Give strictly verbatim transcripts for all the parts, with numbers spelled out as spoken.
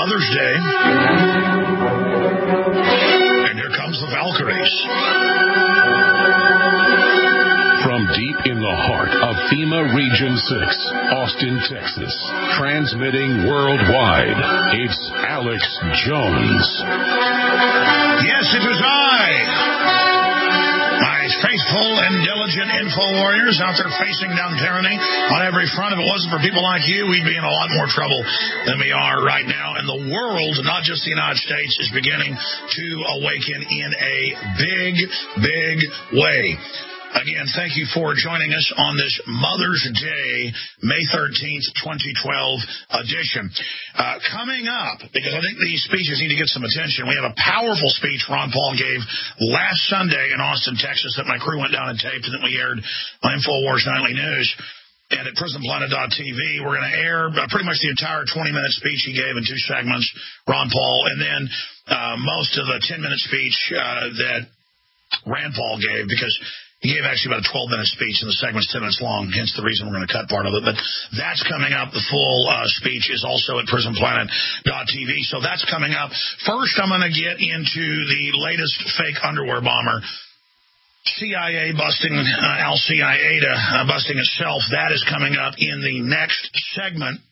Mother's Day. And here comes the Valkyries. From deep in the heart of FEMA Region six, Austin, Texas, transmitting worldwide, it's Alex Jones. Yes, it was I. My faithful and diligent info warriors out there facing down tyranny on every front. If it wasn't for people like you, we'd be in a lot more trouble than we are right now. And the world, not just the United States, is beginning to awaken in a big, big way. Again, thank you for joining us on this Mother's Day, May thirteenth, twenty twelve edition. Uh, coming up, because I think these speeches need to get some attention, we have a powerful speech Ron Paul gave last Sunday in Austin, Texas, that my crew went down and taped and that we aired on InfoWars Nightly News. And at prison planet dot t v, we're going to air pretty much the entire twenty-minute speech he gave in two segments, Ron Paul, and then uh, most of the ten-minute speech uh, that Rand Paul gave, because he gave actually about a twelve-minute speech, and the segment's ten minutes long, hence the reason we're going to cut part of it. But that's coming up. The full uh, speech is also at prison planet dot t v, so that's coming up. First, I'm going to get into the latest fake underwear bomber, C I A busting uh, Al-Qaeda, uh, busting itself. That is coming up in the next segment.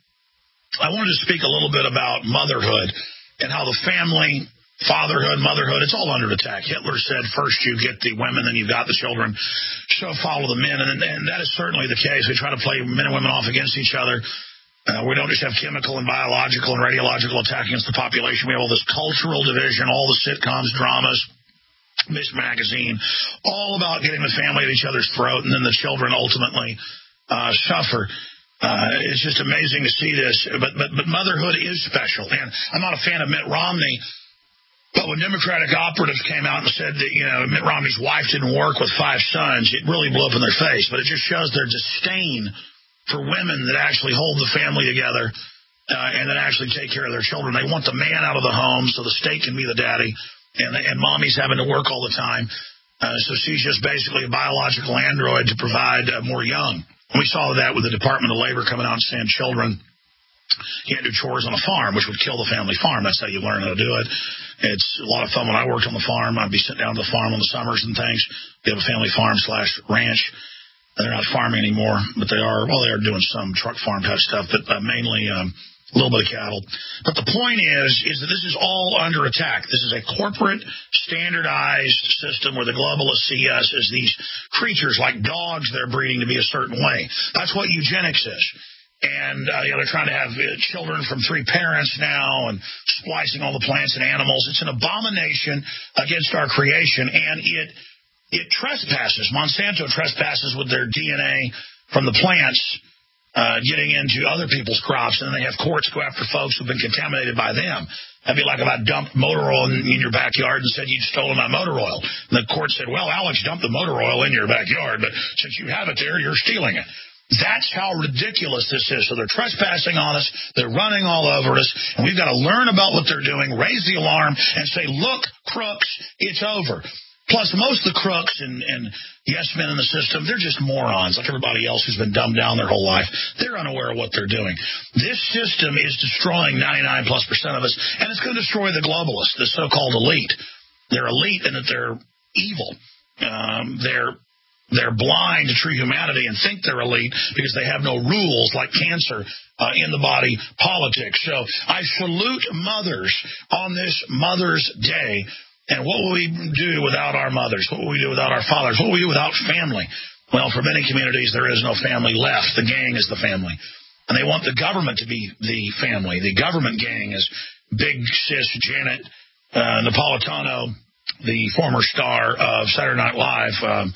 I wanted to speak a little bit about motherhood and how the family, fatherhood, motherhood, it's all under attack. Hitler said, first you get the women, then you've got the children, so follow the men. And, and that is certainly the case. We try to play men and women off against each other. Uh, we don't just have chemical and biological and radiological attack against the population. We have all this cultural division, all the sitcoms, dramas, Miss Magazine, all about getting the family at each other's throat, and then the children ultimately uh, suffer. Uh, it's just amazing to see this. But, but, but motherhood is special. And I'm not a fan of Mitt Romney, but when Democratic operatives came out and said that, you know, Mitt Romney's wife didn't work with five sons, it really blew up in their face. But it just shows their disdain for women that actually hold the family together uh, and that actually take care of their children. They want the man out of the home so the state can be the daddy, and, and mommy's having to work all the time. Uh, so she's just basically a biological android to provide uh, more young. And we saw that with the Department of Labor coming out and saying children can't do chores on a farm, which would kill the family farm. That's how you learn how to do it. It's a lot of fun. When I worked on the farm, I'd be sitting down to the farm on the summers and things. We have a family farm slash ranch. They're not farming anymore, but they are, well, they are doing some truck farm type stuff, but uh, mainly um, a little bit of cattle. But the point is, is that this is all under attack. This is a corporate, standardized system where the globalists see us as these creatures like dogs they're breeding to be a certain way. That's what eugenics is. And uh, you know, they're trying to have uh, children from three parents now and splicing all the plants and animals. It's an abomination against our creation, and it it trespasses. Monsanto trespasses with their D N A from the plants, uh, getting into other people's crops, and then they have courts go after folks who've been contaminated by them. That'd be like if I dumped motor oil in, in your backyard and said you'd stolen my motor oil. And the court said, well, Alex dumped the motor oil in your backyard, but since you have it there, you're stealing it. That's how ridiculous this is. So they're trespassing on us. They're running all over us. And we've got to learn about what they're doing, raise the alarm, and say, look, crooks, it's over. Plus, most of the crooks and, and yes men in the system, they're just morons, like everybody else who's been dumbed down their whole life. They're unaware of what they're doing. This system is destroying ninety-nine plus percent of us, and it's going to destroy the globalists, the so-called elite. They're elite in that they're evil. Um, they're They're blind to true humanity and think they're elite because they have no rules like cancer uh, in the body politics. So I salute mothers on this Mother's Day. And what will we do without our mothers? What will we do without our fathers? What will we do without family? Well, for many communities, there is no family left. The gang is the family. And they want the government to be the family. The government gang is Big Sis Janet uh, Napolitano, the former star of Saturday Night Live. Um,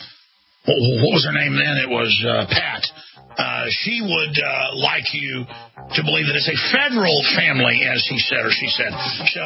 What was her name then? It was uh, Pat. Uh, she would uh, like you to believe that it's a federal family, as he said or she said. So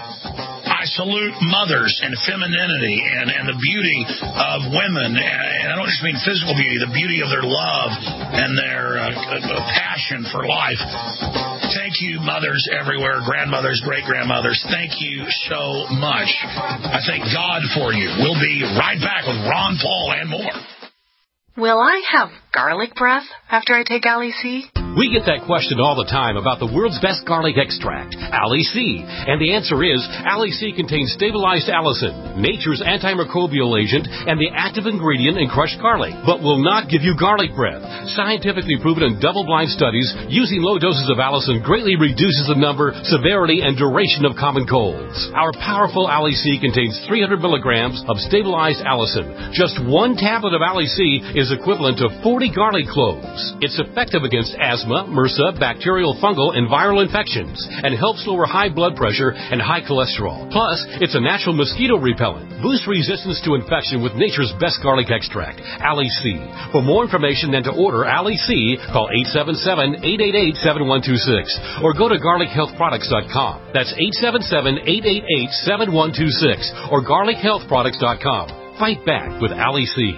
I salute mothers and femininity and, and the beauty of women. And I don't just mean physical beauty, the beauty of their love and their uh, passion for life. Thank you, mothers everywhere, grandmothers, great-grandmothers. Thank you so much. I thank God for you. We'll be right back with Ron Paul and more. Will I have garlic breath after I take Ali C? We get that question all the time about the world's best garlic extract, Ali C. And the answer is, Ali C contains stabilized allicin, nature's antimicrobial agent, and the active ingredient in crushed garlic, but will not give you garlic breath. Scientifically proven in double-blind studies, using low doses of allicin greatly reduces the number, severity, and duration of common colds. Our powerful Ali C contains three hundred milligrams of stabilized allicin. Just one tablet of Ali C is equivalent to forty garlic cloves. It's effective against asthma, MRSA, bacterial, fungal, and viral infections, and helps lower high blood pressure and high cholesterol. Plus, it's a natural mosquito repellent. Boost resistance to infection with nature's best garlic extract, Ali C. For more information and to order Ali C, call eight seven seven, eight eight eight, seven one two six or go to garlic health products dot com. That's eight seven seven, eight eight eight, seven one two six or garlic health products dot com. Fight back with Ali C.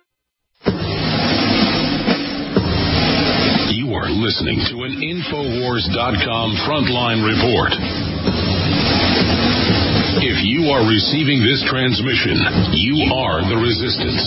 You are listening to an Infowars dot com frontline report. If you are receiving this transmission, you are the resistance.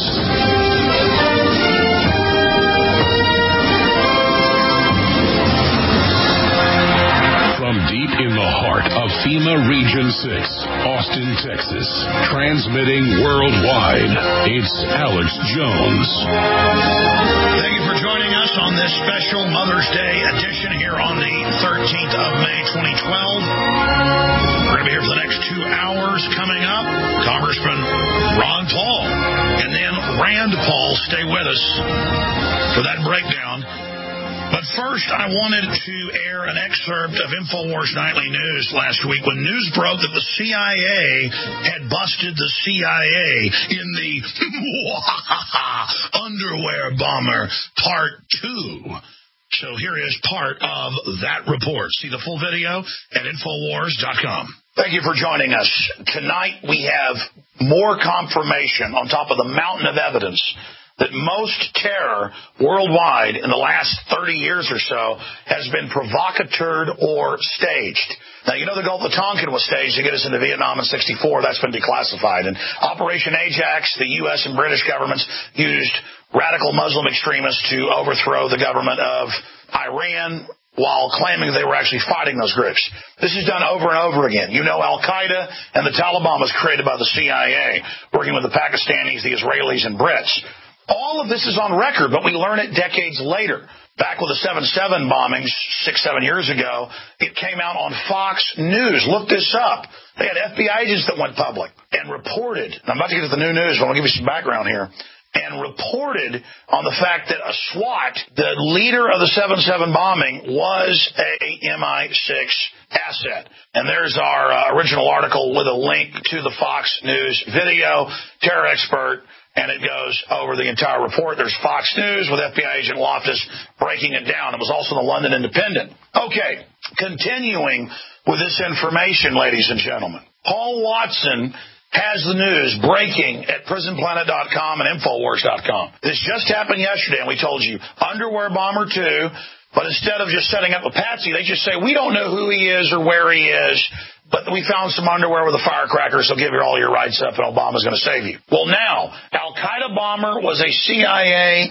From deep in the heart of FEMA Region six, Austin, Texas, transmitting worldwide, it's Alex Jones. Thank you for joining us on this special Mother's Day edition here on the thirteenth of May, twenty twelve. We're going to be here for the next two hours. Coming up, Congressman Ron Paul and then Rand Paul. Stay with us for that breakdown. But first, I wanted to air an excerpt of InfoWars Nightly News last week when news broke that the C I A had busted the C I A in the underwear bomber part two. So here is part of that report. See the full video at Infowars dot com. Thank you for joining us. Tonight we have more confirmation on top of the mountain of evidence that most terror worldwide in the last thirty years or so has been provocateured or staged. Now, you know the Gulf of Tonkin was staged to get us into Vietnam in sixty-four. That's been declassified. And Operation Ajax, the U S and British governments used radical Muslim extremists to overthrow the government of Iran while claiming they were actually fighting those groups. This is done over and over again. You know, Al-Qaeda and the Taliban was created by the C I A, working with the Pakistanis, the Israelis, and Brits. All of this is on record, but we learn it decades later. Back with the seven seven bombings six, seven years ago, it came out on Fox News. Look this up. They had F B I agents that went public and reported. And I'm about to get to the new news, but I'll give you some background here. And reported on the fact that a SWAT, the leader of the seven seven bombing, was a M I six asset. And there's our uh, original article with a link to the Fox News video. Terror expert. And it goes over the entire report. There's Fox News with F B I agent Loftus breaking it down. It was also the London Independent. Okay, continuing with this information, ladies and gentlemen. Paul Watson has the news breaking at prison planet dot com and Infowars dot com. This just happened yesterday, and we told you, underwear bomber two, but instead of just setting up a patsy, they just say, we don't know who he is or where he is, but we found some underwear with a firecracker, so give you all your rights up, and Obama's going to save you. Well, now, Al-Qaeda bomber was a C I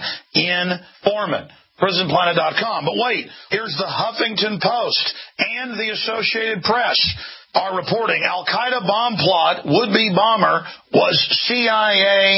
A informant. prison planet dot com. But wait, here's the Huffington Post and the Associated Press are reporting Al-Qaeda bomb plot, would-be bomber, was C I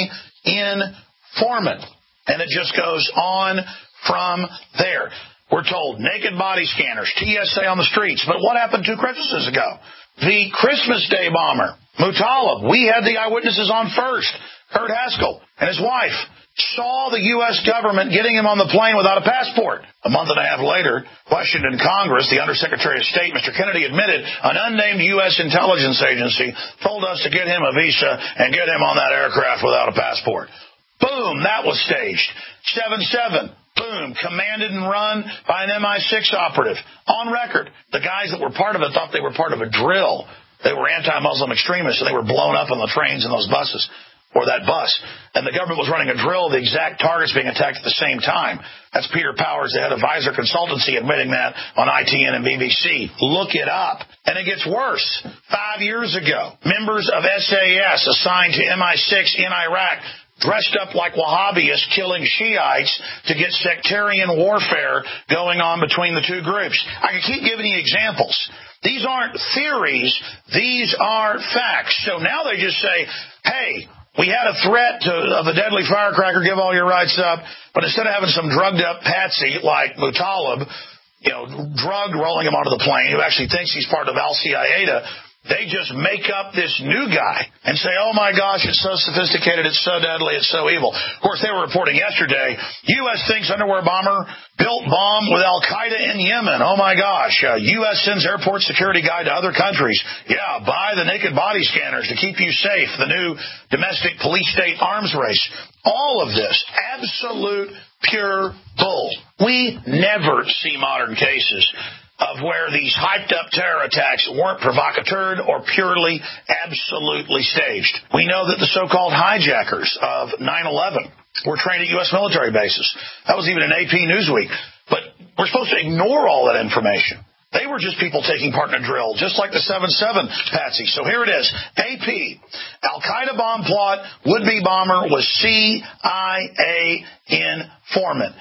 A informant. And it just goes on from there. We're told naked body scanners, T S A on the streets. But what happened two Christmases ago? The Christmas Day bomber, Mutalib. We had the eyewitnesses on first. Kurt Haskell and his wife saw the U S government getting him on the plane without a passport. A month and a half later, questioned in Congress, the Undersecretary of State, Mister Kennedy, admitted an unnamed U S intelligence agency told us to get him a visa and get him on that aircraft without a passport. Boom, that was staged. seven seven. Boom, commanded and run by an M I six operative. On record, the guys that were part of it thought they were part of a drill. They were anti-Muslim extremists, and they were blown up on the trains and those buses, or that bus. And the government was running a drill of the exact targets being attacked at the same time. That's Peter Powers, the head of Visor Consultancy, admitting that on I T N and B B C. Look it up. And it gets worse. Five years ago, members of S A S assigned to M I six in Iraq dressed up like Wahhabists killing Shiites to get sectarian warfare going on between the two groups. I can keep giving you examples. These aren't theories. These are facts. So now they just say, hey, we had a threat to, of a deadly firecracker, give all your rights up, but instead of having some drugged-up patsy like Muttalib, you know, drugged, rolling him onto the plane, who actually thinks he's part of Al-Qaeda, they just make up this new guy and say, oh, my gosh, it's so sophisticated, it's so deadly, it's so evil. Of course, they were reporting yesterday, U S thinks underwear bomber built bomb with Al-Qaeda in Yemen. Oh, my gosh. Uh, U S sends airport security guide to other countries. Yeah, buy the naked body scanners to keep you safe, the new domestic police state arms race. All of this, absolute pure bull. We never see modern cases of where these hyped-up terror attacks weren't provocateur or purely, absolutely staged. We know that the so-called hijackers of nine eleven were trained at U S military bases. That was even in A P Newsweek. But we're supposed to ignore all that information. They were just people taking part in a drill, just like the seven seven patsy. So here it is. A P, Al-Qaeda bomb plot, would-be bomber was C I A informant.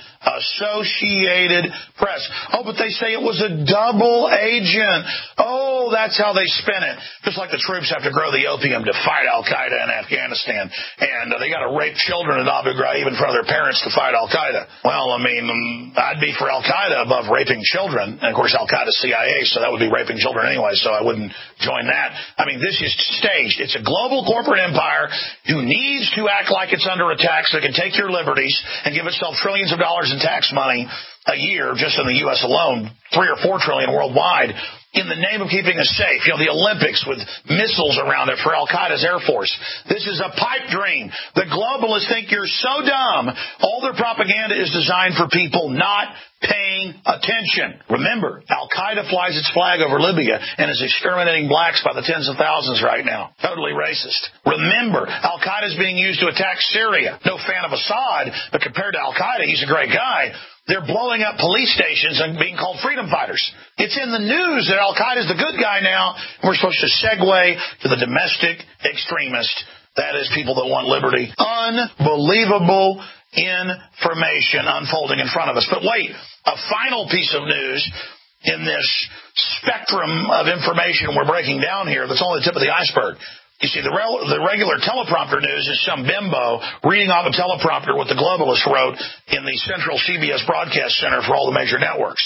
Associated Press. Oh, but they say it was a double agent. Oh, that's how they spin it. Just like the troops have to grow the opium to fight Al-Qaeda in Afghanistan. And uh, they got to rape children at Abu Ghraib in front of their parents to fight Al-Qaeda. Well, I mean, um, I'd be for Al-Qaeda above raping children. And, of course, Al-Qaeda's C I A, so that would be raping children anyway, so I wouldn't join that. I mean, this is staged. It's a global corporate empire who needs to act like it's under attack so it can take your liberties and give itself trillions of dollars in tax money a year, just in the U S alone, three or four trillion worldwide, in the name of keeping us safe. You know, the Olympics with missiles around it for Al-Qaeda's Air Force. This is a pipe dream. The globalists think you're so dumb. All their propaganda is designed for people not paying attention. Remember, Al-Qaeda flies its flag over Libya and is exterminating blacks by the tens of thousands right now. Totally racist. Remember, Al-Qaeda is being used to attack Syria. No fan of Assad, but compared to Al-Qaeda, he's a great guy. They're blowing up police stations and being called freedom fighters. It's in the news that Al-Qaeda is the good guy now. We're supposed to segue to the domestic extremist. That is people that want liberty. Unbelievable information unfolding in front of us. But wait, a final piece of news in this spectrum of information we're breaking down here that's only the tip of the iceberg. You see, the, re- the regular teleprompter news is some bimbo reading off a teleprompter what the globalists wrote in the central C B S broadcast center for all the major networks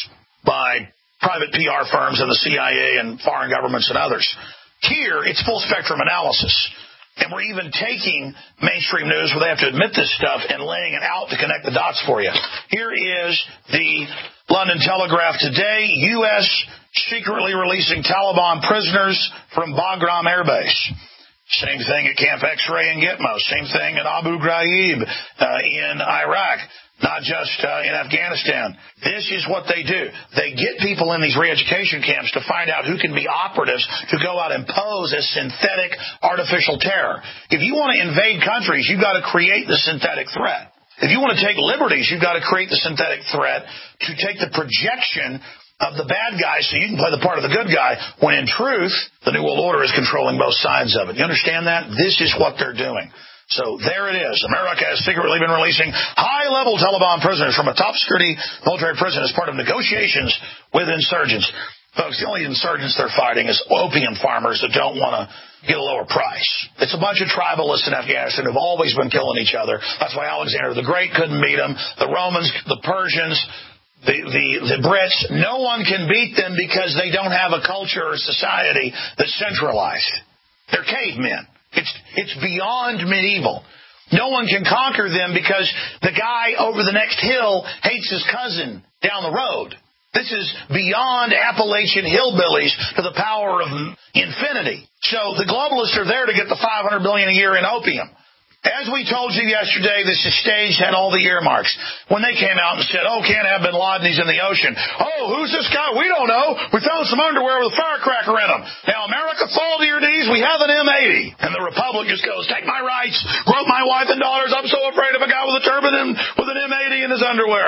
by private P R firms and the C I A and foreign governments and others. Here, it's full spectrum analysis. And we're even taking mainstream news where they have to admit this stuff and laying it out to connect the dots for you. Here is the London Telegraph today. U S secretly releasing Taliban prisoners from Bagram Air Base. Same thing at Camp X-Ray in Gitmo. Same thing at Abu Ghraib uh, in Iraq. Not just uh, in Afghanistan. This is what they do. They get people in these re-education camps to find out who can be operatives to go out and pose as synthetic artificial terror. If you want to invade countries, you've got to create the synthetic threat. If you want to take liberties, you've got to create the synthetic threat to take the projection of the bad guy so you can play the part of the good guy, when in truth, the New World Order is controlling both sides of it. You understand that? This is what they're doing. So there it is. America has secretly been releasing high-level Taliban prisoners from a top-security military prison as part of negotiations with insurgents. Folks, the only insurgents they're fighting is opium farmers that don't want to get a lower price. It's a bunch of tribalists in Afghanistan who've always been killing each other. That's why Alexander the Great couldn't beat them. The Romans, the Persians, The, the, the Brits, no one can beat them because they don't have a culture or society that's centralized. They're cavemen. It's, it's beyond medieval. No one can conquer them because the guy over the next hill hates his cousin down the road. This is beyond Appalachian hillbillies to the power of infinity. So the globalists are there to get the five hundred billion dollars a year in opium. As we told you yesterday, this is staged, had all the earmarks. When they came out and said, oh, can't have Bin Laden, he's in the ocean. Oh, who's this guy? We don't know. We found some underwear with a firecracker in them. Now, America, fall to your knees. We have an M eighty. And the Republic just goes, take my rights, grope my wife and daughters. I'm so afraid of a guy with a turban and with an M eighty in his underwear. And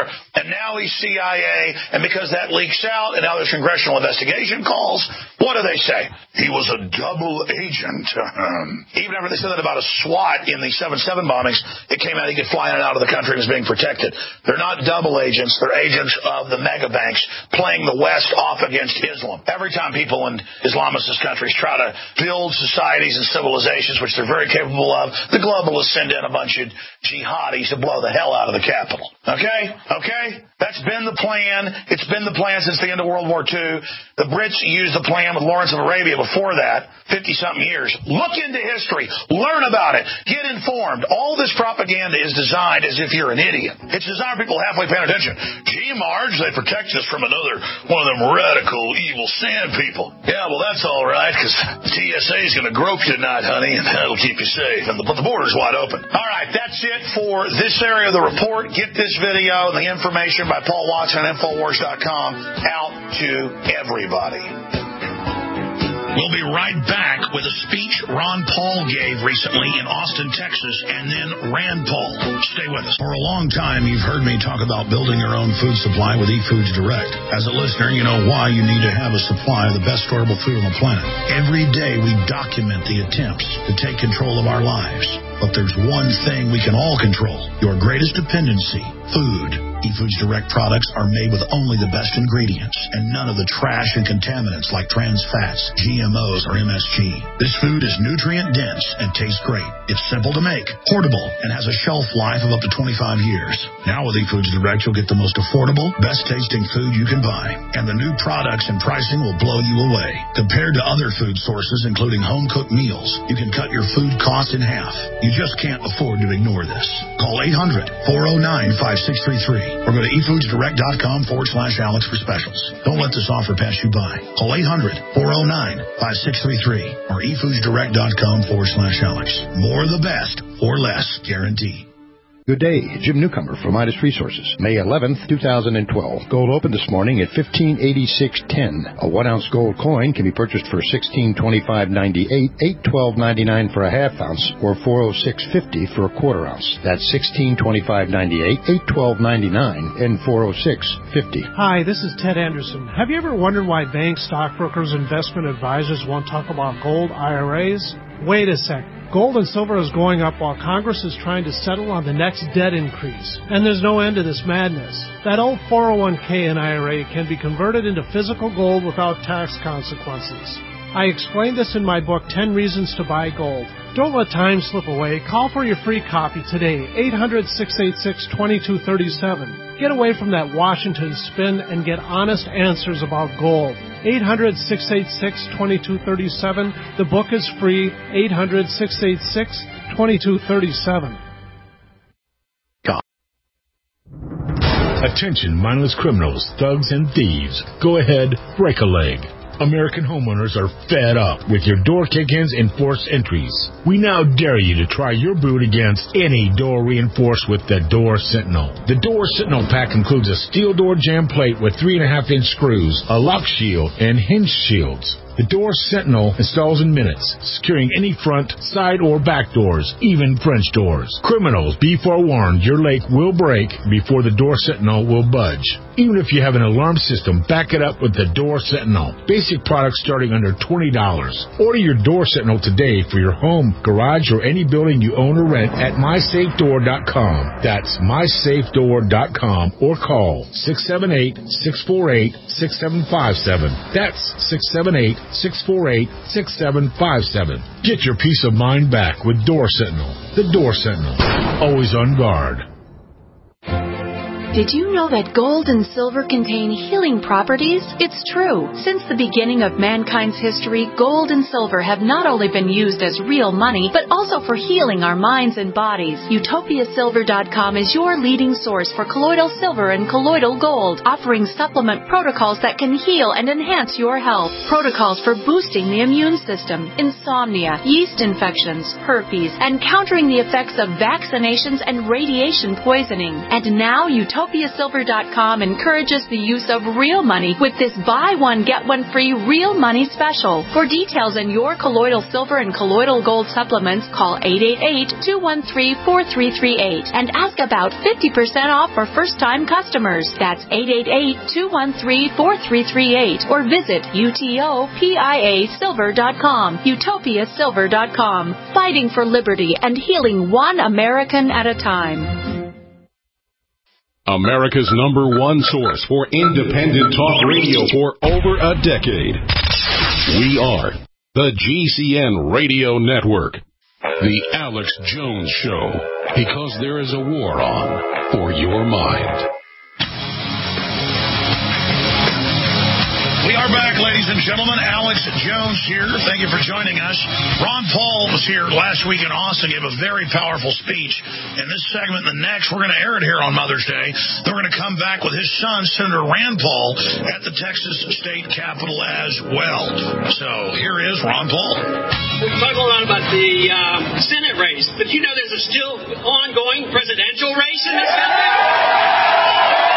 and now he's C I A, and because that leaks out, and now there's congressional investigation calls, what do they say? He was a double agent. Even after they said that about a SWAT in the seven seven bombings, it came out he could fly in and out of the country and was being protected. They're not double agents. They're agents of the mega banks playing the West off against Islam. Every time people in Islamist countries try to build societies and civilizations, which they're very capable of, the globalists send in a bunch of jihadis to blow the hell out of the Capitol. Okay? Okay? That's been the plan. It's been the plan since the end of World War Two. The Brits used the plan with Lawrence of Arabia before that, fifty-something years. Look into history. Learn about it. Get informed. All this propaganda is designed as if you're an idiot. It's designed for people halfway paying attention. Gee, Marge, they protect us from another one of them radical, evil sand people. Yeah, well, that's all right, because the T S A is going to grope you tonight, honey, and that'll keep you safe. And the, but the border's wide open. All right, that's it for this area of the report. Get this video and the information by Paul Watson at Infowars dot com out to everybody. We'll be right back with a speech Ron Paul gave recently in Austin, Texas, and then Rand Paul. Stay with us. For a long time, you've heard me talk about building your own food supply with eFoods Direct. As a listener, you know why you need to have a supply of the best storable food on the planet. Every day, we document the attempts to take control of our lives. But there's one thing we can all control, your greatest dependency, food. eFoods Direct products are made with only the best ingredients and none of the trash and contaminants like trans fats, G M Os, or M S G. This food is nutrient dense and tastes great. It's simple to make, portable, and has a shelf life of up to twenty-five years. Now with eFoods Direct, you'll get the most affordable, best tasting food you can buy. And the new products and pricing will blow you away. Compared to other food sources, including home-cooked meals, you can cut your food cost in half. You just can't afford to ignore this. Call eight hundred, four oh nine, five six three three or go to efoodsdirect.com forward slash Alex for specials. Don't let this offer pass you by. Call eight hundred, four oh nine, five six three three or efoodsdirect.com forward slash Alex. More of the best for less guaranteed. Good day, Jim Newcomer from Midas Resources. May eleventh, two thousand twelve. Gold opened this morning at fifteen eighty-six ten. A one-ounce gold coin can be purchased for sixteen twenty-five ninety-eight, eight twelve ninety-nine for a half ounce, or four oh six fifty for a quarter ounce. That's sixteen twenty-five ninety-eight, eight twelve ninety-nine, and four oh six fifty. Hi, this is Ted Anderson. Have you ever wondered why banks, stockbrokers, investment advisors won't talk about gold I R As? Wait a sec. Gold and silver is going up while Congress is trying to settle on the next debt increase. And there's no end to this madness. That old four oh one k and I R A can be converted into physical gold without tax consequences. I explained this in my book, ten reasons to Buy Gold. Don't let time slip away. Call for your free copy today, eight hundred, six eight six, two two three seven. Get away from that Washington spin and get honest answers about gold. eight hundred, six eight six, two two three seven. The book is free, eight hundred, six eight six, two two three seven. Attention, mindless criminals, thugs, and thieves. Go ahead, break a leg. American homeowners are fed up with your door kick-ins and forced entries. We now dare you to try your boot against any door reinforced with the Door Sentinel. The Door Sentinel pack includes a steel door jam plate with three and a half inch screws, a lock shield, and hinge shields. The Door Sentinel installs in minutes, securing any front, side, or back doors, even French doors. Criminals, be forewarned, your leg will break before the Door Sentinel will budge. Even if you have an alarm system, back it up with the Door Sentinel. Basic products starting under twenty dollars. Order your Door Sentinel today for your home, garage, or any building you own or rent at my safe door dot com. That's my safe door dot com or call six seven eight, six four eight, six seven five seven. That's six seven eight, six four eight, six seven five seven. Get your peace of mind back with Door Sentinel. The Door Sentinel. Always on guard. Did you know that gold and silver contain healing properties? It's true. Since the beginning of mankind's history, gold and silver have not only been used as real money, but also for healing our minds and bodies. Utopia Silver dot com is your leading source for colloidal silver and colloidal gold, offering supplement protocols that can heal and enhance your health. Protocols for boosting the immune system, insomnia, yeast infections, herpes, and countering the effects of vaccinations and radiation poisoning. And now Utopia Utopia Silver dot com encourages the use of real money with this buy one, get one free real money special. For details on your colloidal silver and colloidal gold supplements, call eight eight eight, two one three, four three three eight and ask about fifty percent off for first-time customers. That's eight eight eight, two one three, four three three eight or visit Utopia Silver dot com. Utopia Silver dot com. Fighting for liberty and healing one American at a time. America's number one source for independent talk radio for over a decade. We are the G C N Radio Network. The Alex Jones Show. Because there is a war on for your mind. We are back, ladies and gentlemen. Alex Jones here. Thank you for joining us. Ron Paul was here last week in Austin, gave a very powerful speech. In this segment, the next, we're going to air it here on Mother's Day. Then we're going to come back with his son, Senator Rand Paul, at the Texas State Capitol as well. So here is Ron Paul. We talk a lot about the um, Senate race, but you know there's a still ongoing presidential race in this country?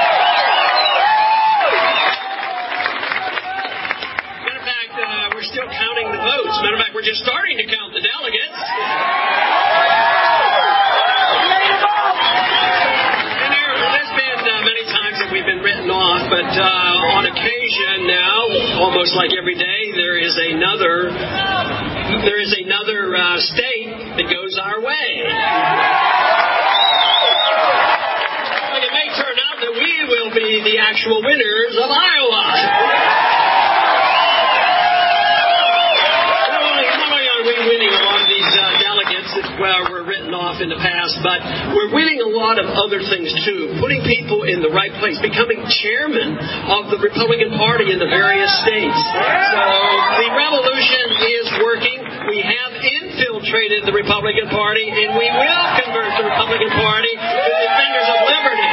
We're still counting the votes. Matter of fact, we're just starting to count the delegates. And there, there's been uh, many times that we've been written off, but uh, on occasion now, almost like every day, there is another there is another uh, state that goes our way. But it may turn out that we will be the actual winners of Iowa. Winning a lot of these uh, delegates that uh, were written off in the past, but we're winning a lot of other things too, putting people in the right place, becoming chairman of the Republican Party in the various states. So the revolution is working. We have infiltrated the Republican Party, and we will convert the Republican Party to defenders of liberty.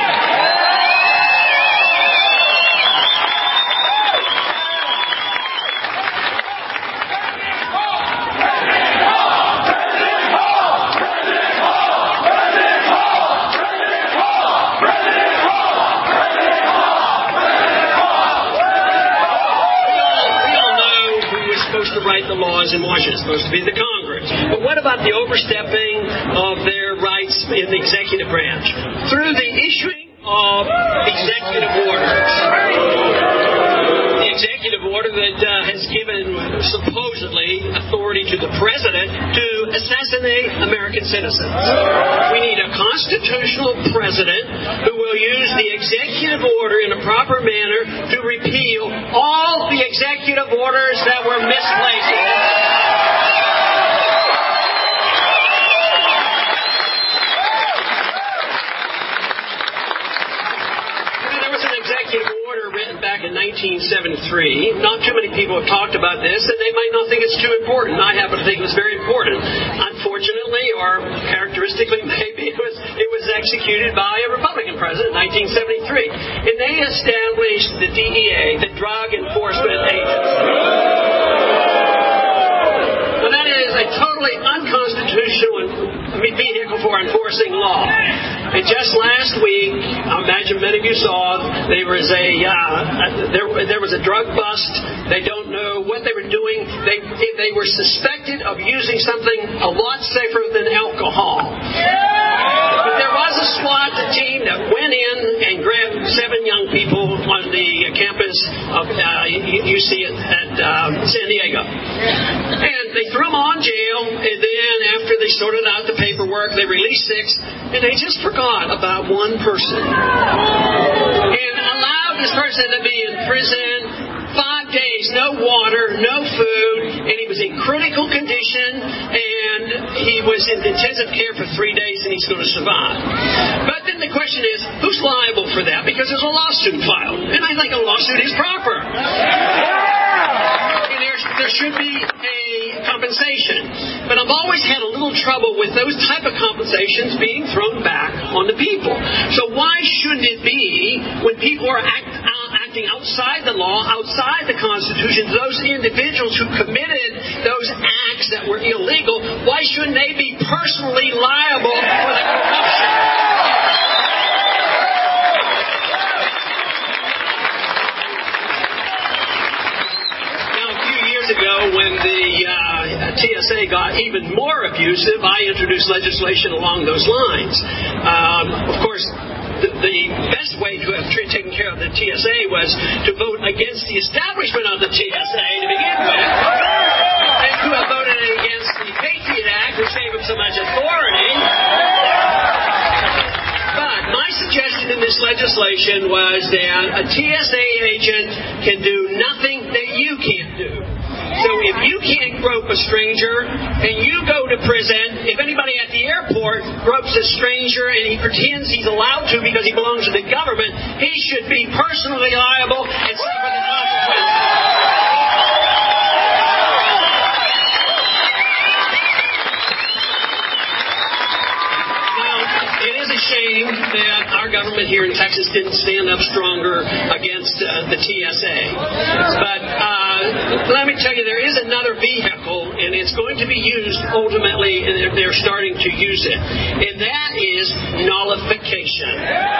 To write the laws in Washington. It's supposed to be the Congress. But what about the overstepping of their rights in the executive branch? Through the issuing of executive orders. The executive order that uh, has given, supposedly, authority to the president to assassinate American citizens. We need a constitutional president who will use the executive order in a proper manner to repeal all the executive orders that were misplaced. Executive order written back in nineteen seventy-three. Not too many people have talked about this, and they might not think it's too important. I happen to think it was very important. Unfortunately, or characteristically, maybe it was it was executed by a Republican president in nineteen seventy-three. And they established the D E A, the Drug Enforcement Agency. Now, that is a totally unconstitutional vehicle for enforcing law. And just last week, I imagine many of you saw, there was a uh, there, there was a drug bust. They don't know what they were doing. They they were suspected of using something a lot safer than alcohol. But there was a SWAT team that went in and grabbed seven young people on the campus of uh, U C at uh, San Diego, and they threw them on jail. And then after they sorted out the paperwork, they released six, and they just forgot about one person and allowed this person to be in prison five days, no water, no food, and he was in critical condition, and he was in intensive care for three days, and he's going to survive. But then the question is, who's liable for that? Because there's a lawsuit filed, and I think a lawsuit is proper. And there, there should be a compensation. But I've always had a little trouble with those type of compensations being thrown back on the people. So why shouldn't it be, when people are act, uh, acting outside the law, outside the Constitution, those individuals who committed those acts that were illegal, why shouldn't they be personally liable for the corruption? more abusive, I introduced legislation along those lines. Um, of course, the, the best way to have taken care of the T S A was to vote against the establishment of the T S A to begin with, and to have voted against the Patriot Act, which gave him so much authority. But my suggestion in this legislation was that a T S A agent can do nothing that you can't do. So if you can't grope a stranger and you go to prison, if anybody at the airport gropes a stranger and he pretends he's allowed to because he belongs to the government, he should be personally liable and suffer the consequences. Shame that our government here in Texas didn't stand up stronger against uh, the T S A. But uh, let me tell you, there is another vehicle, and it's going to be used ultimately, and they're starting to use it, and that is nullification.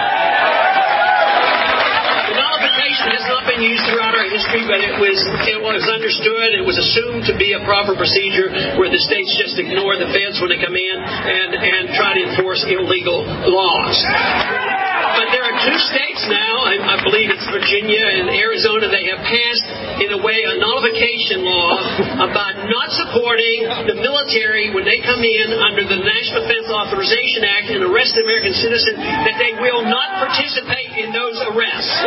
The nullification has not been used throughout our history, but it was it was understood, it was assumed to be a proper procedure where the states just ignore the feds when they come in and, and try to enforce illegal laws. But there are two states now, I, I believe it's Virginia and Arizona, they have passed, in a way, a nullification law about not supporting the military when they come in under the National Defense Authorization Act and arrest American citizens, that they will not participate in those arrests.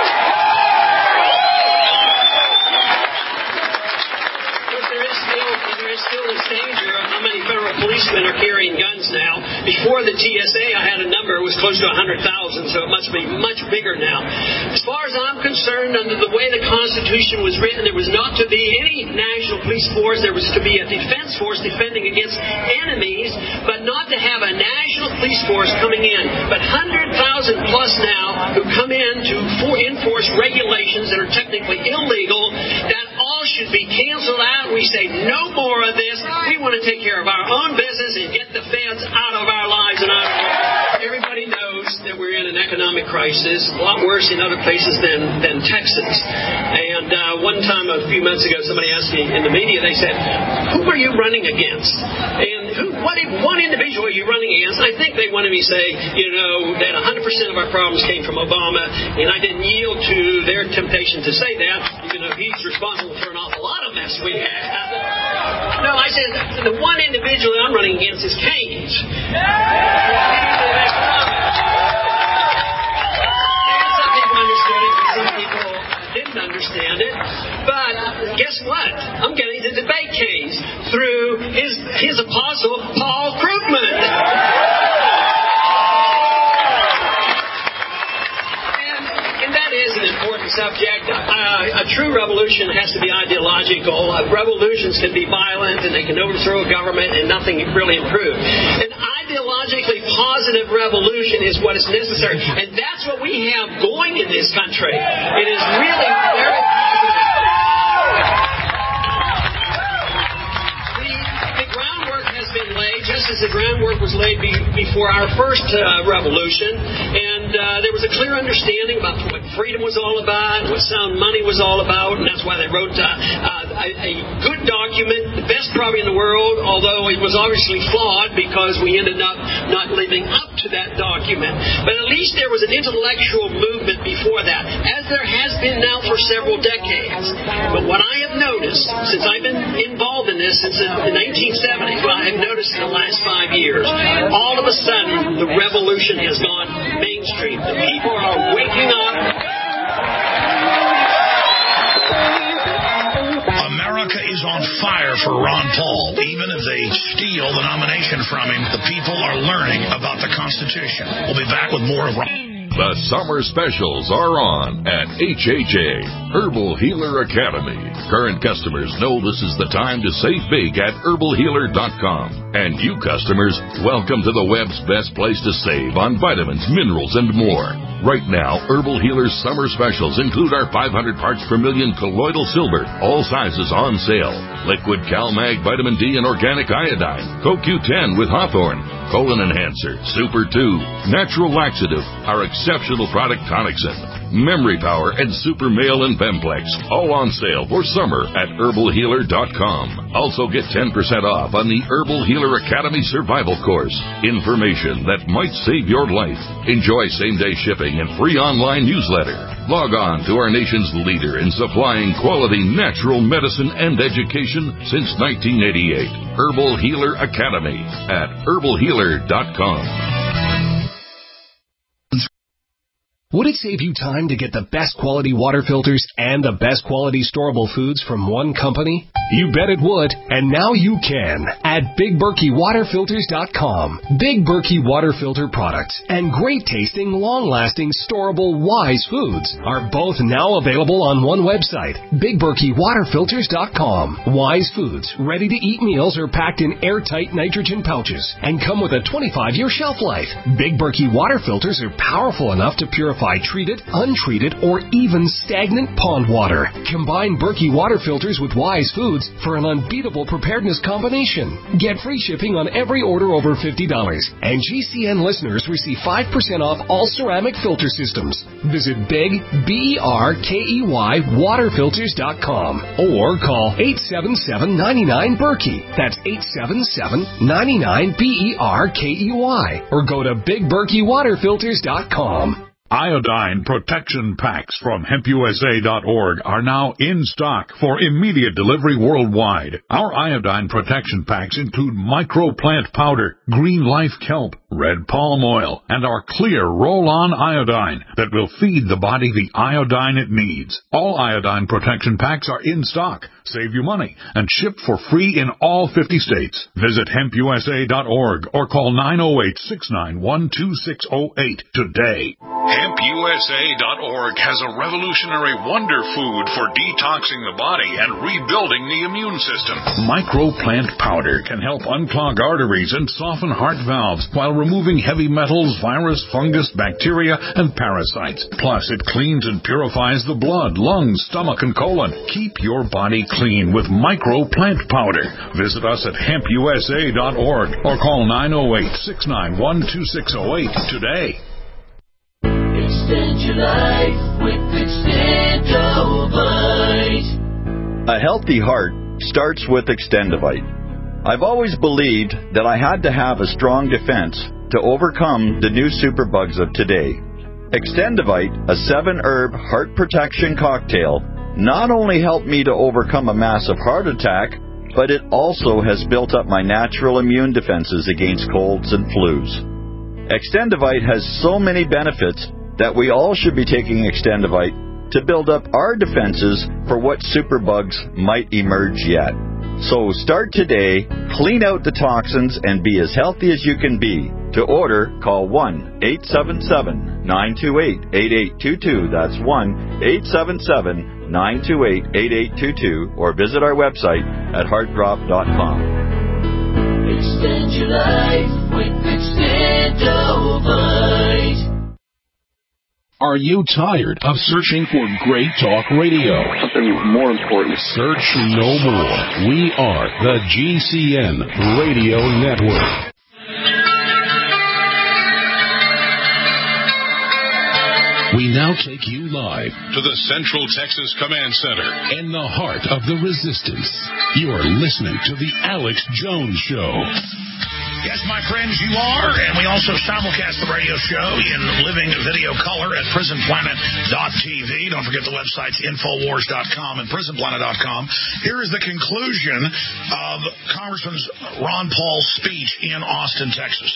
Still this danger of how many federal policemen are carrying guns now. Before the T S A, I had a number, it was close to one hundred thousand, so it must be much bigger now. As far as I'm concerned, under the way the Constitution was written, there was not to be any national police force. There was to be a defense force defending against enemies, but not to have a national police force coming in. But one hundred thousand plus now who come in to enforce regulations that are technically illegal, that all should be canceled out. We say no more of this. We want to take care of our own business and get the feds out of our lives and out of here. Everybody knows that we're in an economic crisis, a lot worse in other places than, than Texas. And uh, one time a few months ago, somebody asked me in the media, they said, who are you running against? And who, what one individual are you running against? I think they wanted me to say, you know, that one hundred percent of our problems came from Obama, and I didn't yield to their temptation to say that, even though he's responsible for an awful lot of mess we have. No, I said, the one individual I'm running against is Keynes. Some people understood it, and some people didn't understand it. But guess what? I'm getting to debate Keynes through his, his apostle, Paul Krugman. Important subject. Uh, a true revolution has to be ideological. Uh, revolutions can be violent and they can overthrow a government and nothing really improve. An ideologically positive revolution is what is necessary. And that's what we have going in this country. It is really very positive. The, the groundwork has been laid, just as the groundwork was laid be, before our first uh, revolution. And uh, there was a clear understanding about what freedom was all about, what sound money was all about, and that's why they wrote uh, uh, a, a good document, the best probably in the world, although it was obviously flawed because we ended up not living up to that document. But at least there was an intellectual movement before that, as there has been now for several decades. But what I have noticed, since I've been involved in this since the nineteen seventies, what I have noticed in the last five years, all of a sudden the revolution has gone mainstream. The people are waking up. America is on fire for Ron Paul. Even if they steal the nomination from him, the people are learning about the Constitution. We'll be back with more of Ron. The summer specials are on at H H A, Herbal Healer Academy. Current customers know this is the time to save big at herbal healer dot com. And new customers, welcome to the web's best place to save on vitamins, minerals, and more. Right now, Herbal Healer's summer specials include our five hundred parts per million colloidal silver, all sizes on sale. Liquid CalMag Vitamin D and Organic Iodine, Co Q ten with Hawthorne, Colon Enhancer, Super two, Natural Laxative, our exceptional product Tonicsyn, Memory Power, and Super Male and Bemplex, all on sale for summer at herbal healer dot com. Also get ten percent off on the Herbal Healer Academy Survival Course. Information that might save your life. Enjoy same-day shipping and free online newsletter. Log on to our nation's leader in supplying quality natural medicine and education since nineteen eighty-eight. Herbal Healer Academy at herbal healer dot com. Would it save you time to get the best quality water filters and the best quality storable foods from one company? You bet it would, and now you can at Big Berkey Water Filters dot com. Big Berkey Water Filter products and great tasting, long-lasting, storable Wise foods are both now available on one website, Big Berkey Water Filters dot com. Wise foods, ready-to-eat meals are packed in airtight nitrogen pouches and come with a twenty-five year shelf life. Big Berkey Water Filters are powerful enough to purify treated, untreated, or even stagnant pond water. Combine Berkey Water Filters with Wise foods for an unbeatable preparedness combination. Get free shipping on every order over fifty dollars. And G C N listeners receive five percent off all ceramic filter systems. Visit Big, B E R K E Y, water filters dot com or call eight seven seven, nine nine, Berkey. That's eight seven seven, nine nine, B E R K E Y. Or go to Big Berkey Water Filters dot com. Iodine protection packs from hemp U S A dot org are now in stock for immediate delivery worldwide. Our iodine protection packs include microplant powder, green life kelp, red palm oil, and our clear roll-on iodine that will feed the body the iodine it needs. All iodine protection packs are in stock, save you money, and shipped for free in all fifty states. Visit hemp U S A dot org or call nine oh eight, six nine one, two six oh eight today. hemp U S A dot org has a revolutionary wonder food for detoxing the body and rebuilding the immune system. Microplant powder can help unclog arteries and soften heart valves while removing heavy metals, virus, fungus, bacteria, and parasites. Plus, it cleans and purifies the blood, lungs, stomach, and colon. Keep your body clean with Microplant powder. Visit us at hemp U S A dot org or call nine oh eight, six nine one, two six oh eight today. Extend your life with Extendovite. A healthy heart starts with Extendovite. I've always believed that I had to have a strong defense to overcome the new superbugs of today. Extendovite, a seven-herb heart protection cocktail, not only helped me to overcome a massive heart attack, but it also has built up my natural immune defenses against colds and flus. Extendovite has so many benefits that we all should be taking Extendovite to build up our defenses for what superbugs might emerge yet. So start today, clean out the toxins, and be as healthy as you can be. To order, call one eight seven seven, nine two eight, eight eight two two. That's one eight seven seven, nine two eight, eight eight two two, or visit our website at heart drop dot com. Extend your life with Extendovite. Are you tired of searching for great talk radio? Something more important. Search no more. We are the G C N Radio Network. We now take you live to the Central Texas Command Center in the heart of the resistance. You are listening to the Alex Jones Show. Yes, my friends, you are, and we also simulcast the radio show in living video color at prison planet dot t v. Don't forget the websites infowars dot com and prison planet dot com. Here is the conclusion of Congressman Ron Paul's speech in Austin, Texas.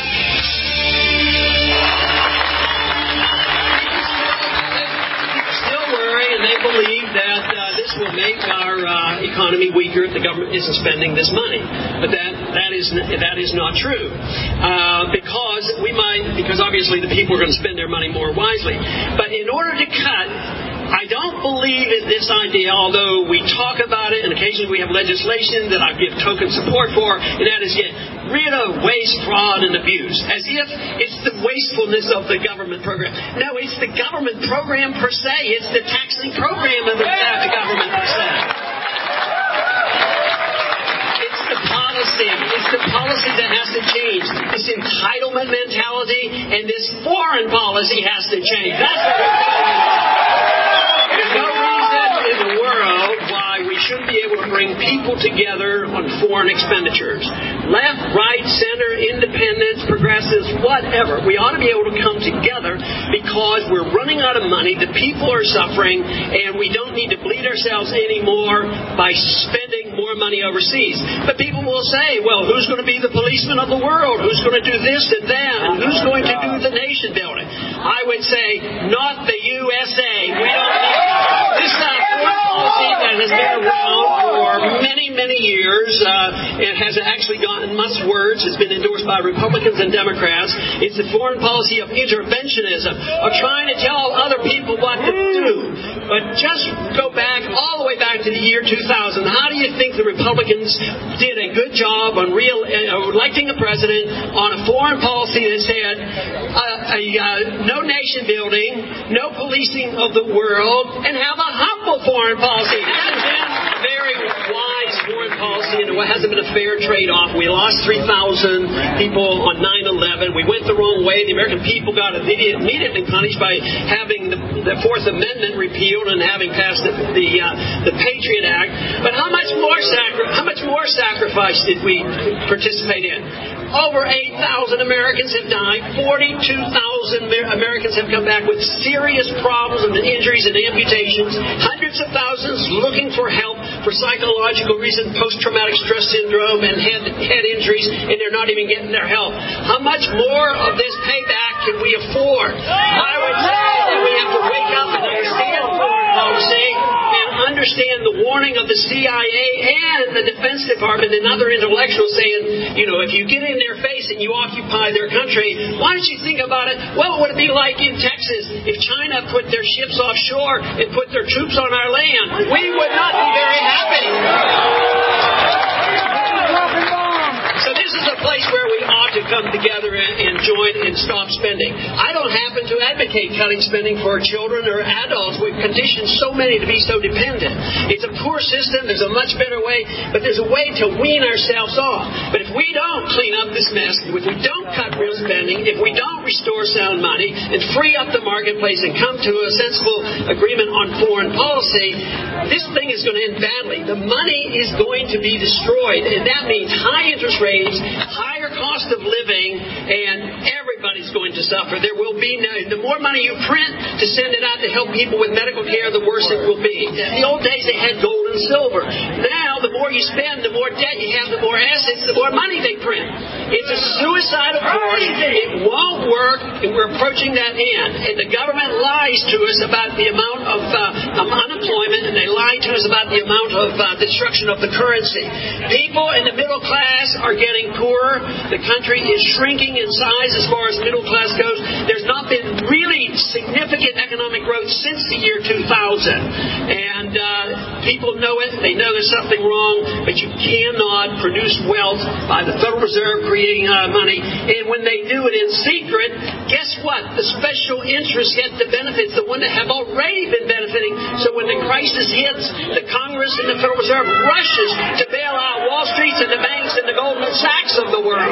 Still worry, and they believe that uh, this will make our uh, economy weaker if the government isn't spending this money. But that that is that is not true, uh, because we might because obviously the people are going to spend their money more wisely. But in order to cut, I don't believe in this idea, although we talk about it and occasionally we have legislation that I give token support for, and that is get rid of waste, fraud, and abuse, as if it's the wastefulness of the government program. No, it's the government program per se. It's the taxing program of the, uh, the government per se. It's the policy. It's the policy that has to change. This entitlement mentality and this foreign policy has to change. That's what we're doing. There's no reason bring people together on foreign expenditures. Left, right, center, independents, progressives, whatever. We ought to be able to come together because we're running out of money, the people are suffering, and we don't need to bleed ourselves anymore by spending more money overseas. But people will say, well, who's going to be the policeman of the world? Who's going to do this and that? And who's going to do the nation building? I would say, not the U S A. We don't need this uh, foreign policy that has been around for many, many years. Uh, it has actually gotten much words. It's been endorsed by Republicans and Democrats. It's the foreign policy of interventionism, of trying to tell other people what to do. But just go back, all the way back to the year two thousand. How do you think the Republicans did a good job on real, uh, electing a president on a foreign policy that said uh, a, uh, no nation building, no policing of the world, and have a humble foreign policy? That has been very wise foreign policy, and it hasn't been a fair trade-off. We lost three thousand people on nine eleven. We went the wrong way. The American people got immediately punished by having the, the Fourth Amendment repealed and having passed the the, uh, the Patriot Act. But how much more sacri- how much more sacrifice did we participate in? Over eight thousand Americans have died. forty-two thousand Americans have come back with serious problems and injuries and amputations. Hundreds of thousands looking for help for psychological reasons, post-traumatic stress syndrome and head, head injuries, and they're not even getting their help. How much more of this payback can we afford? I would say that we have to wake up and understand foreign policy and understand the warning of the C I A and the Defense Department and other intellectuals saying, you know, if you get in their face and you occupy their country, why don't you think about it? What would it be like in Texas if China put their ships offshore and put their troops on our land? We would not be very happy. So this is a place where we ought to come together and, and join and stop spending. I don't happen to advocate cutting spending for children or adults. We've conditioned so many to be so dependent. It's a poor system. There's a much better way, but there's a way to wean ourselves off. But if we don't clean up this mess, if we don't cut real spending, if we don't restore sound money and free up the marketplace and come to a sensible agreement on foreign policy, this thing is going to end badly. The money is going to be destroyed, and that means high interest rates, higher cost of living, and everybody's going to suffer. There will be no, the more money you print to send it out to help people with medical care, the worse it will be. In the old days, they had gold and silver. Now, the more you spend, the more debt you have, the more assets, the more money they print. It's a suicidal course. It won't work, and we're approaching that end. And the government lies to us about the amount of, uh, of unemployment, and they lie to us about the amount of uh, destruction of the currency. People in the middle class are getting poorer. The country is shrinking in size as far as middle class goes. There's not been really significant economic growth since the year two thousand. And uh, people know it. They know there's something wrong, but you cannot produce wealth by the Federal Reserve creating uh, money. And when they do it in secret, guess what? The special interests get the benefits, the one that have already been benefiting. So when the crisis hits, the Congress and the Federal Reserve rushes to bail out Wall Street and the banks and the Goldman Sachs of the world.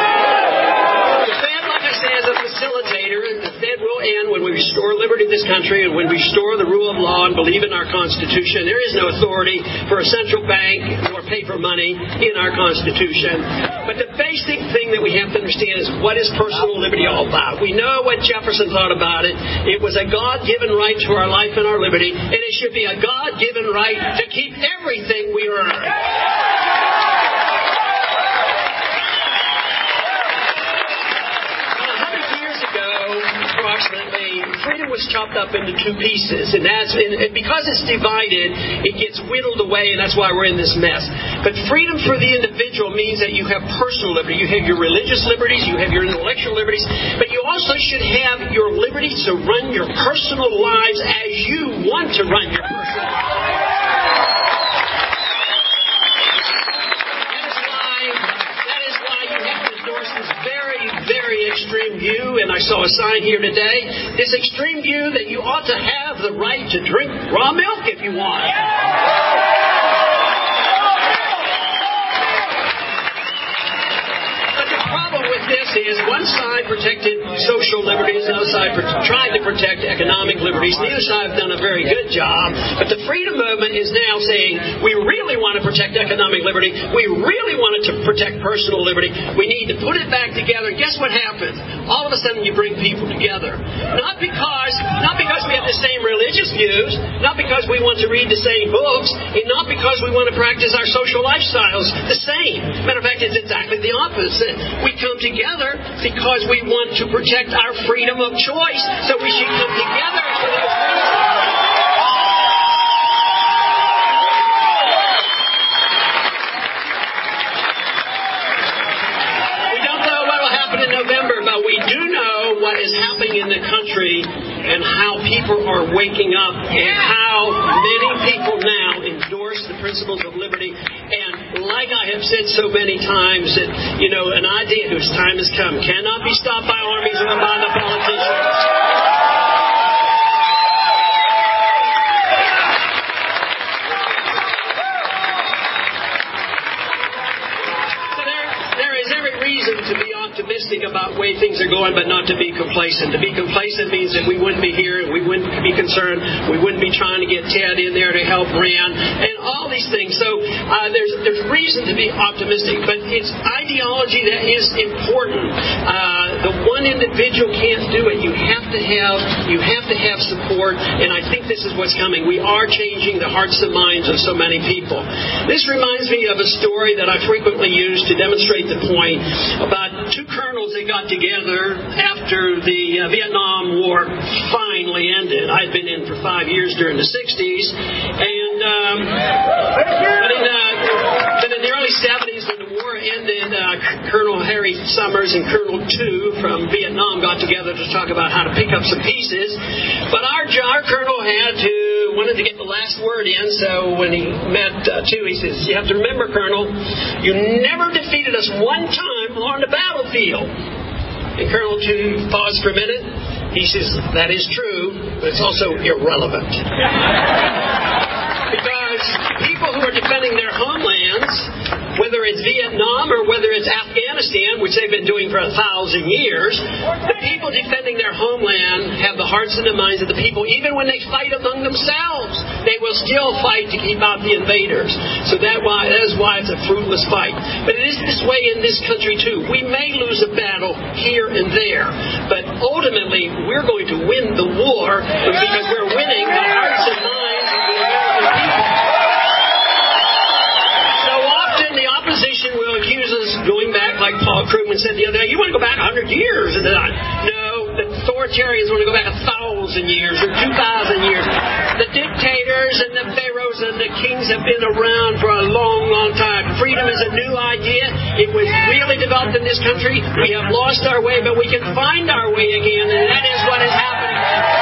The Fed, like I say, is a facilitator. The Fed will end when we restore liberty in this country and when we restore the rule of law and believe in our Constitution. There is no authority for a central bank or paper money in our Constitution. But the basic thing that we have to understand is what is personal liberty all about. We know what Jefferson thought about it. It was a God-given right to our life and our liberty, and it should be a God-given right to keep everything we earn. Freedom was chopped up into two pieces, and that's and because it's divided, it gets whittled away, and that's why we're in this mess. But freedom for the individual means that you have personal liberty. You have your religious liberties, you have your intellectual liberties, but you also should have your liberty to run your personal lives as you want to run your personal lives. Very extreme view, and I saw a sign here today, this extreme view that you ought to have the right to drink raw milk if you want. But the problem with this is is one side protected social liberties, the other side tried to protect economic liberties. Neither side have done a very good job. But the freedom movement is now saying we really want to protect economic liberty. We really wanted to protect personal liberty. We need to put it back together. And guess what happens? All of a sudden you bring people together. Not because, not because we have the same religious views, not because we want to read the same books, and not because we want to practice our social lifestyles the same. Matter of fact, it's exactly the opposite. We come together because we want to protect our freedom of choice. So we should come together for those reasons. In November, but we do know what is happening in the country and how people are waking up and how many people now endorse the principles of liberty. And like I have said so many times, that, you know, an idea whose time has come cannot be stopped by armies or by the politicians. To be optimistic about the way things are going, but not to be complacent. To be complacent means that we wouldn't be here, we wouldn't be concerned, we wouldn't be trying to get Ted in there to help Rand, and all these things. So uh, there's there's reason to be optimistic, but it's ideology that is important. Uh, the one individual can't do it. You have to have you have to have support, and I think this is what's coming. We are changing the hearts and minds of so many people. This reminds me of a story that I frequently use to demonstrate the point about two colonels that got together after the uh, Vietnam War finally ended. I had been in for five years during the sixties, and um, but, in, uh, but in the early seventies when the war ended, uh, Colonel Harry Summers and Colonel Tu from Vietnam got together to talk about how to pick up some pieces. But our, our colonel had to wanted to get the last word in, so when he met uh, Tu, he says, "You have to remember, Colonel, you never defeated us one time on the battlefield." And Colonel Tu paused for a minute. He says, "That is true, but it's also irrelevant." Because people who are defending their homelands, whether it's Vietnam or whether it's Afghanistan, which they've been doing for a thousand years, the people defending their homeland have the hearts and the minds of the people. Even when they fight among themselves, they will still fight to keep out the invaders. So that, why, that is why it's a fruitless fight. But it is this way in this country too. We may lose a battle here and there, but ultimately we're going to win the war because we're winning the hearts and minds of the American people. The opposition will accuse us going back, like Paul Krugman said the other day, you want to go back one hundred years. And I, no, the authoritarians want to go back one thousand years or two thousand years. The dictators and the pharaohs and the kings have been around for a long, long time. Freedom is a new idea. It was really developed in this country. We have lost our way, but we can find our way again, and that is what is happening.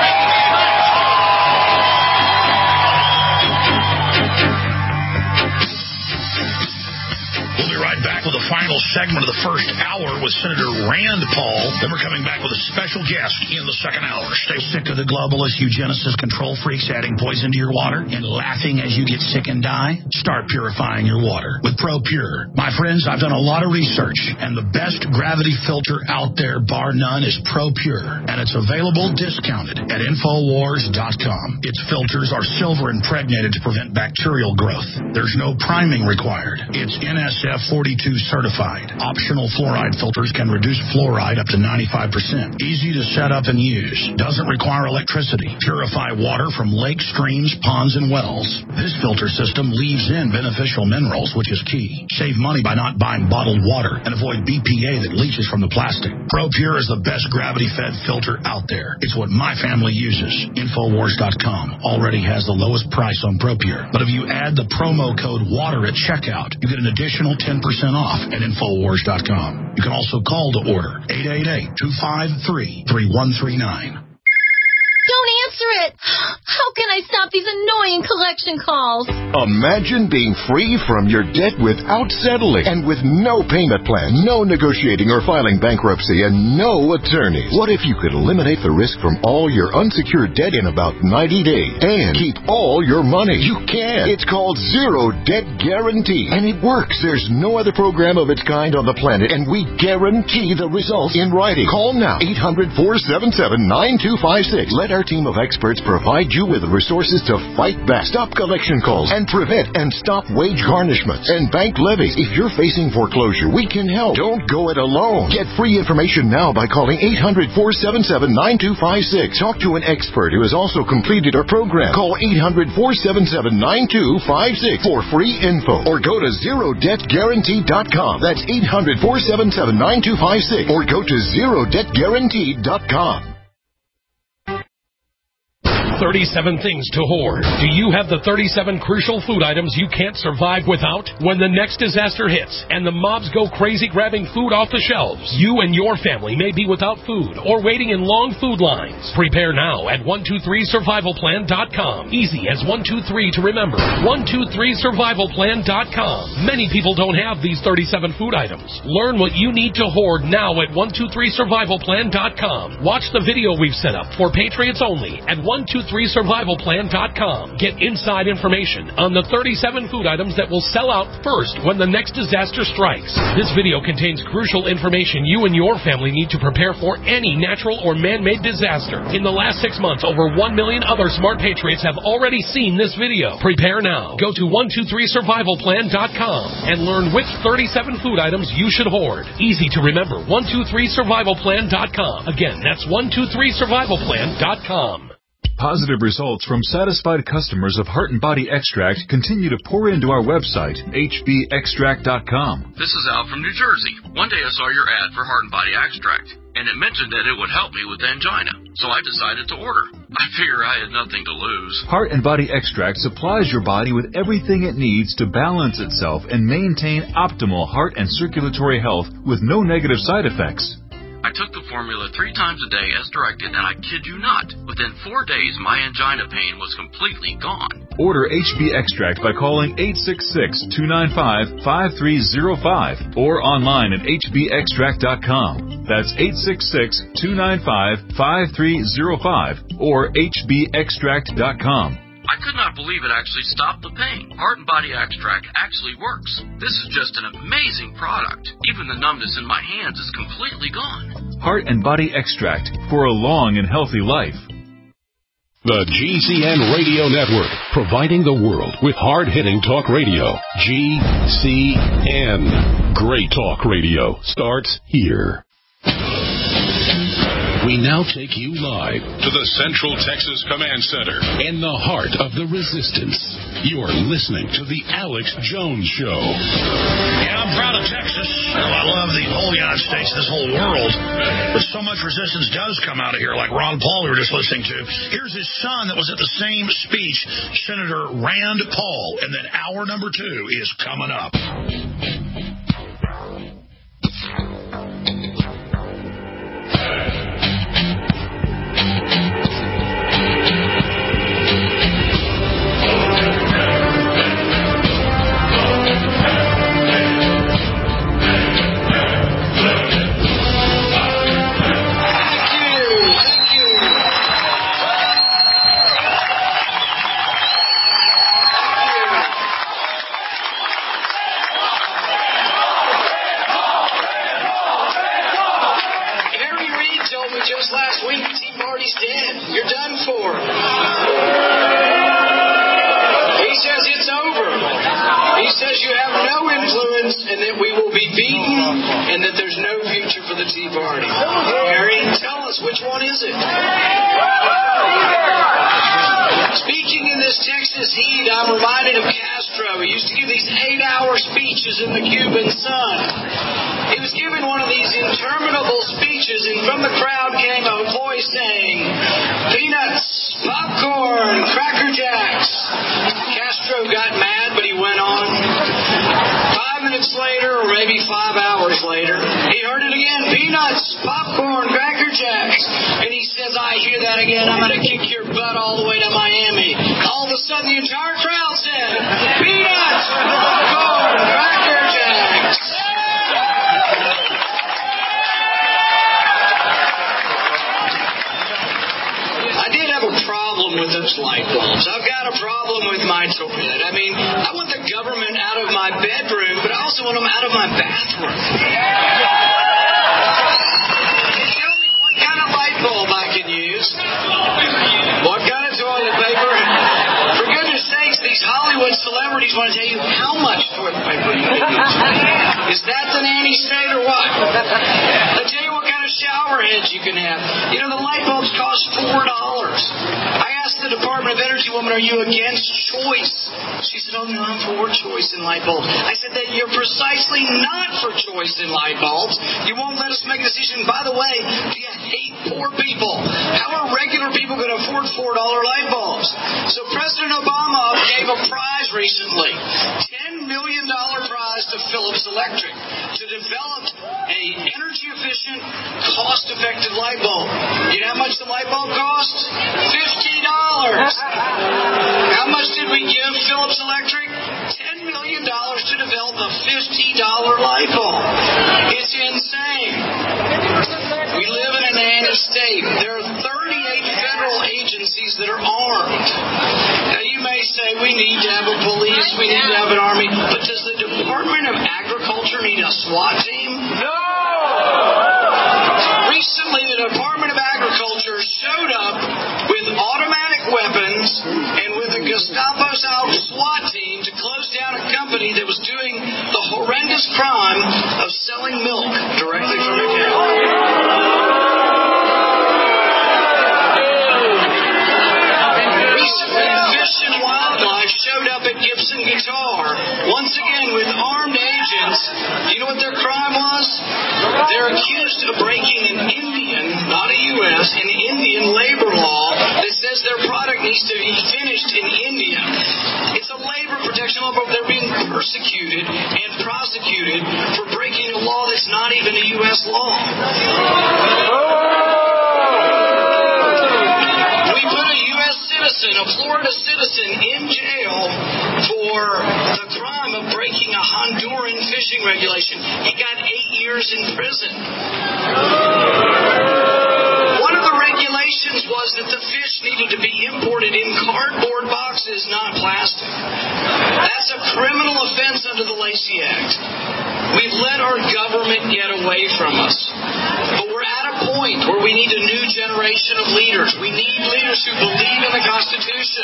We'll be right back with the final segment of the first hour with Senator Rand Paul. Then we're coming back with a special guest in the second hour. Stay sick of the globalists, eugenicists, control freaks adding poison to your water and laughing as you get sick and die? Start purifying your water with ProPure. My friends, I've done a lot of research, and the best gravity filter out there, bar none, is ProPure. And it's available discounted at Infowars dot com. Its filters are silver impregnated to prevent bacterial growth. There's no priming required. It's N S F forty-two certified. Optional fluoride filters can reduce fluoride up to ninety-five percent. Easy to set up and use. Doesn't require electricity. Purify water from lakes, streams, ponds, and wells. This filter system leaves in beneficial minerals, which is key. Save money by not buying bottled water and avoid B P A that leaches from the plastic. ProPure is the best gravity-fed filter out there. It's what my family uses. Infowars dot com already has the lowest price on ProPure. But if you add the promo code WATER at checkout, you get an additional ten percent off at Infowars dot com. You can also call to order eight eight eight, two five three, three one three nine. Don't answer it. How can I stop these annoying collection calls? Imagine being free from your debt without settling and with no payment plan, no negotiating or filing bankruptcy, and no attorneys. What if you could eliminate the risk from all your unsecured debt in about ninety days and keep all your money? You can. It's called Zero Debt Guarantee, and it works. There's no other program of its kind on the planet, and we guarantee the results in writing. Call now, eight hundred, four seven seven, nine two five six. Let our team of experts provide you with the resources to fight back, stop collection calls, and prevent and stop wage garnishments and bank levies. If you're facing foreclosure, we can help. Don't go it alone. Get free information now by calling eight hundred, four seven seven, nine two five six. Talk to an expert who has also completed our program. Call eight hundred, four seven seven, nine two five six for free info, or go to zero debt guarantee dot com. That's eight hundred, four seven seven, nine two five six, or go to zero debt guarantee dot com. thirty-seven things to hoard. Do you have the thirty-seven crucial food items you can't survive without? When the next disaster hits and the mobs go crazy grabbing food off the shelves, you and your family may be without food or waiting in long food lines. Prepare now at one two three survival plan dot com. Easy as one two three to remember. one two three survival plan dot com. Many people don't have these thirty-seven food items. Learn what you need to hoard now at one two three survival plan dot com. Watch the video we've set up for Patriots only at one two three survival plan dot com. Get inside information on the thirty-seven food items that will sell out first when the next disaster strikes. This video contains crucial information you and your family need to prepare for any natural or man-made disaster. In the last six months, over one million other smart patriots have already seen this video. Prepare now. Go to one two three survival plan dot com and learn which thirty-seven food items you should hoard. Easy to remember. one two three survival plan dot com. Again, that's one two three survival plan dot com. Positive results from satisfied customers of Heart and Body Extract continue to pour into our website, H B extract dot com. This is Al from New Jersey. One day I saw your ad for Heart and Body Extract, and it mentioned that it would help me with angina, so I decided to order. I figure I had nothing to lose. Heart and Body Extract supplies your body with everything it needs to balance itself and maintain optimal heart and circulatory health with no negative side effects. I took the formula three times a day as directed, and I kid you not, within four days my angina pain was completely gone. Order H B Extract by calling eight six six, two nine five, five three zero five or online at H B extract dot com. That's eight six six, two nine five, five three zero five or H B extract dot com. I could not believe it actually stopped the pain. Heart and Body Extract actually works. This is just an amazing product. Even the numbness in my hands is completely gone. Heart and Body Extract for a long and healthy life. The G C N Radio Network, providing the world with hard-hitting talk radio. G C N. Great talk radio starts here. We now take you live to the Central Texas Command Center in the heart of the resistance. You're listening to the Alex Jones Show. Yeah, I'm proud of Texas. I love the whole United States, this whole world. But so much resistance does come out of here, like Ron Paul we were just listening to. Here's his son that was at the same speech, Senator Rand Paul. And then hour number two is coming up. In the Cuban sun. He was given one of these interminable speeches, and from the crowd came a voice saying, "Peanuts, popcorn, Cracker Jacks." Castro got mad, but he went on. Five minutes later, or maybe five hours later, he heard it again, "Peanuts, popcorn, Cracker Jacks." And he says, "I hear that again, I'm going to kick your butt all the way to Miami. All of a sudden, the entire crowd said, peanuts, popcorn, Cracker Jacks. I did have a problem with those light bulbs. I've got a problem with my toilet. I mean, I want the government out of my bedroom, but I also want them out of my bathroom. Tell me what kind of light bulb I can use. What kind of toilet paper? For goodness sakes, these Hollywood celebrities want to tell you how much toilet paper you can use. Is that the nanny state or what? They tell you what kind of shower heads you can have. You know, the light bulbs cost four dollars. I asked the Department of Energy woman, are you against choice? She said, oh, no, I'm for choice in light bulbs. I said that you're precisely not for choice in light bulbs. You won't let us make a decision. By the way, do you hate poor people? How are regular people going to afford four dollar light bulbs? So President Obama gave a prize recently, ten million dollars prize to Philips Electric to develop a energy-efficient, cost-effective light bulb. You know how much the light bulb costs? fifty dollars. How much did we give Philips Electric? ten million dollars to develop a fifty dollar light bulb. It's insane. We live in a nanny state. There are thirty-eight federal agencies that are armed. Now, you may say we need to have a police, we need to have an army, but does the Department of Agriculture need a SWAT team? No! Recently, the Department of Agriculture showed up with automatic weapons and with a Gestapo-style SWAT team to close down a company that was doing the horrendous crime of selling milk directly from a cow. Recently, Fish and Wildlife showed up at Gibson Guitar, once again with armed agents. Do you know what their crime was? They're accused of breaking an Indian, not a U S, an Indian labor law that says their product needs to be finished in India. It's a labor protection law, but they're being persecuted and prosecuted for breaking a law that's not even a U S law. We put a U S citizen, a Florida citizen, in jail for the crime of breaking a Honduran fishing regulation. He got eight years in prison. One of the regulations was that the fish needed to be imported in cardboard boxes, not plastic. That's a criminal offense under the Lacey Act. We've let our government get away from us. But we're at a point where we need a new generation of leaders. We need leaders who believe in the Constitution.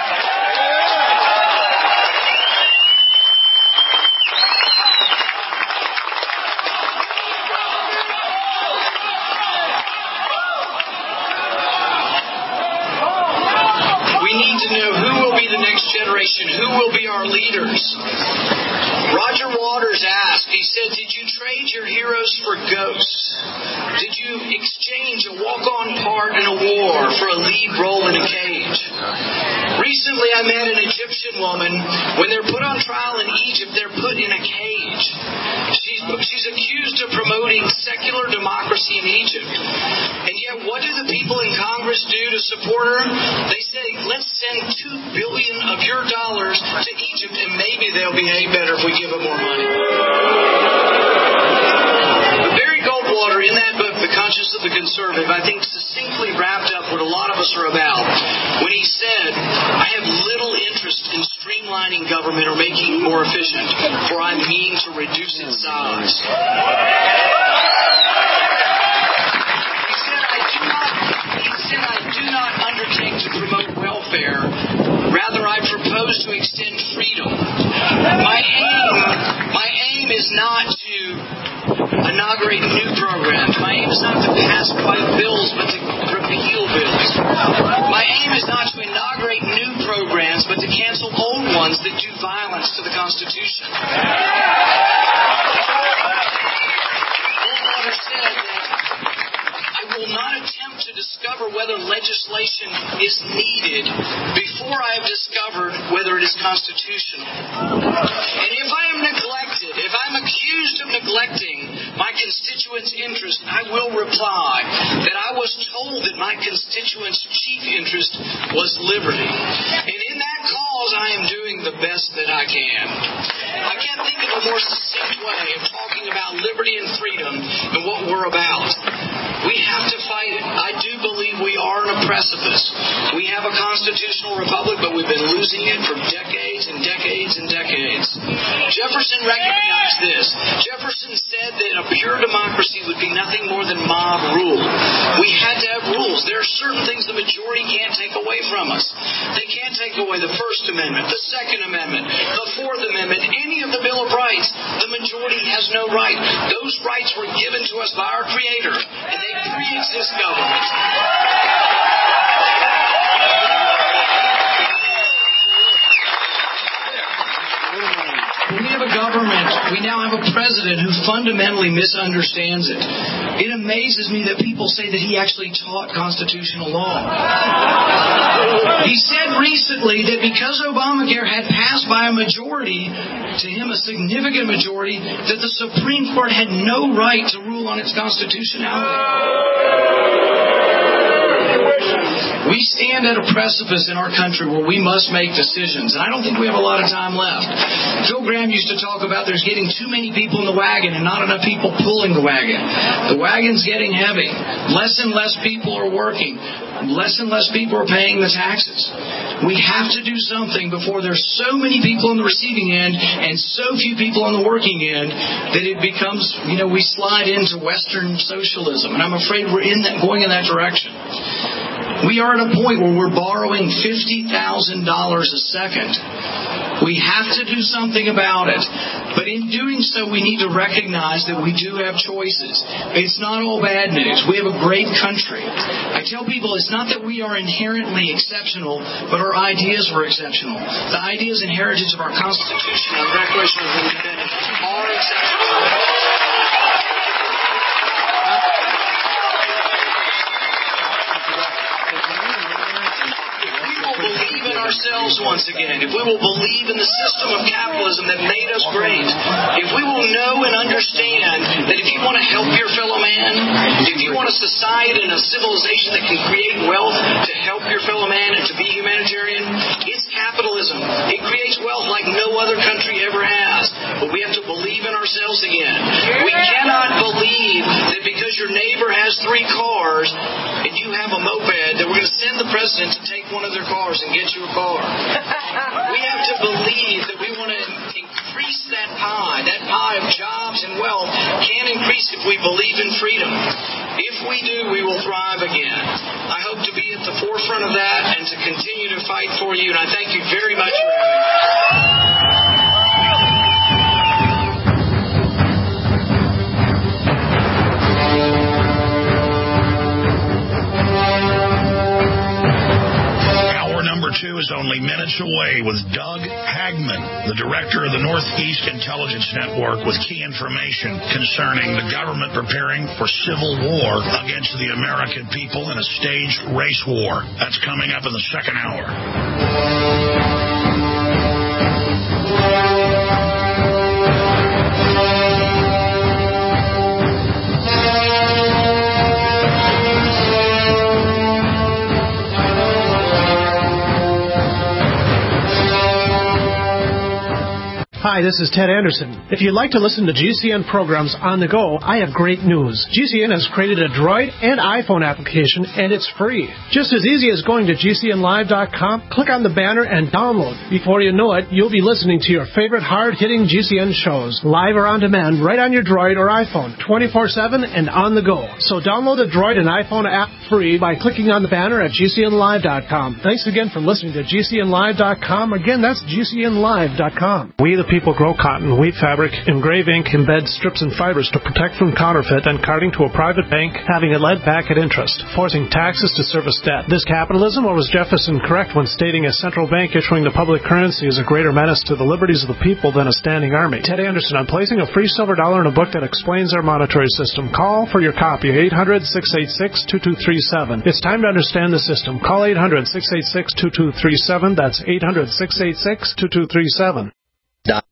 We need to know who will be the next generation, who will be our leaders. Roger Waters asked, he said, did you trade your heroes for ghosts? Did you exchange a walk-on part in a war for a lead role in a cage? Recently I met an Egyptian woman. When they're put on trial in Egypt, they're put in a cage. She's, she's accused of promoting secular democracy in Egypt. And yet, what do the people in Congress do to support her? They say, let's send two billion dollars of your dollars to Egypt, and maybe they'll behave better if we give them more money. Barry Goldwater, in that book, The Conscience of the Conservative, I think succinctly wrapped up what a lot of us are about when he said, I have little interest in streamlining government or making it more efficient, for I mean to reduce its size. He said, I do not, he said, I do not undertake to promote welfare. Rather, I propose to extend freedom. My aim, my aim is not to inaugurate new programs. My aim is not to pass white bills, but to repeal bills. My aim is not to inaugurate new programs, but to cancel old ones that do violence to the Constitution. Goldwater said that I will not attempt to discover whether legislation is needed before I have discovered whether it is constitutional. And if I am neglected, if I'm accused of neglecting my constituents' interest, I will reply that I was told that my constituents' chief interest was liberty. And in that cause, I am doing the best that I can. I can't think of a more succinct way of talking about liberty and freedom and what we're about. We have to fight it. I do believe we are on a precipice. We have a constitutional republic, but we've been losing it for decades and decades and decades. Jefferson recognized this. Jefferson said that a pure democracy would be nothing more than mob rule. We had to have rules. There are certain things the majority can't take away from us. They can't take away the First Amendment, the Second Amendment, the Fourth Amendment, any of the Bill of Rights. The majority has no right. Those rights were given to us by our Creator, and they pre-exist government. We have a government, we now have a president who fundamentally misunderstands it. It amazes me that people say that he actually taught constitutional law. He said recently that because Obamacare had passed by a majority, to him a significant majority, that the Supreme Court had no right to rule on its constitutionality. We stand at a precipice in our country where we must make decisions, and I don't think we have a lot of time left. Phil Gramm used to talk about there's getting too many people in the wagon and not enough people pulling the wagon. The wagon's getting heavy. Less and less people are working. Less and less people are paying the taxes. We have to do something before there's so many people on the receiving end and so few people on the working end that it becomes, you know, we slide into Western socialism, and I'm afraid we're in that, going in that direction. We are at a point where we're borrowing fifty thousand dollars a second. We have to do something about it. But in doing so, we need to recognize that we do have choices. It's not all bad news. We have a great country. I tell people it's not that we are inherently exceptional, but our ideas were exceptional. The ideas and heritage of our Constitution and Declaration of Independence are exceptional. Ourselves once again, if we will believe in the system of capitalism that made us great, if we will know and understand that if you want to help your fellow man, if you want a society and a civilization that can create wealth to help your fellow man and to be humanitarian, it's capitalism. It creates wealth like no other country ever has. But we have to believe in ourselves again. We cannot believe that because your neighbor has three cars and you have a moped, that we're going to send the president to take one of their cars and get you a car. We have to believe that we want to increase that pie. That pie of jobs and wealth can increase if we believe in freedom. If we do, we will thrive again. I hope to be at the forefront of that and to continue to fight for you. And I thank you very much for having me. Two is only minutes away with Doug Hagman, the director of the Northeast Intelligence Network, with key information concerning the government preparing for civil war against the American people in a staged race war. That's coming up in the second hour. Hi, this is Ted Anderson. If you'd like to listen to G C N programs on the go, I have great news. G C N has created a Droid and iPhone application, and it's free. Just as easy as going to G C N live dot com, click on the banner, and download. Before you know it, you'll be listening to your favorite hard-hitting G C N shows, live or on demand, right on your Droid or iPhone, twenty-four seven and on the go. So download the Droid and iPhone app free by clicking on the banner at G C N live dot com. Thanks again for listening to G C N live dot com. Again, that's G C N live dot com. We the people grow cotton, weave fabric, engrave ink, embed strips and fibers to protect from counterfeit and carting to a private bank, having it led back at interest, forcing taxes to service debt. This capitalism, or was Jefferson correct when stating a central bank issuing the public currency is a greater menace to the liberties of the people than a standing army? Ted Anderson, I'm placing a free silver dollar in a book that explains our monetary system. Call for your copy, eight hundred, six eight six, two two three seven. It's time to understand the system. Call eight hundred, six eight six, two two three seven. That's eight hundred, six eight six, two two three seven.